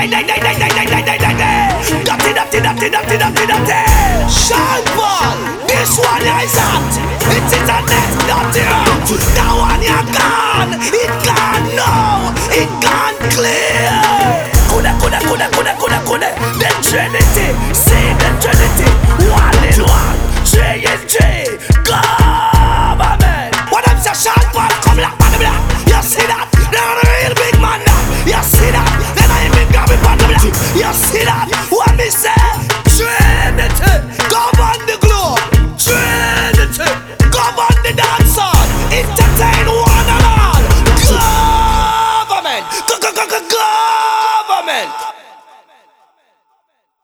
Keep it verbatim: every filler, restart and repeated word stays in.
Dirty, dirty, dirty, dirty, dirty, dirty. Sean Paul, this one is hot. It is a net, dirty hot. That one you gone. It gone now. It gone clear. Kuda, kuda, kuda, kuda, kuda, kuda. The Trinity, see the Trinity.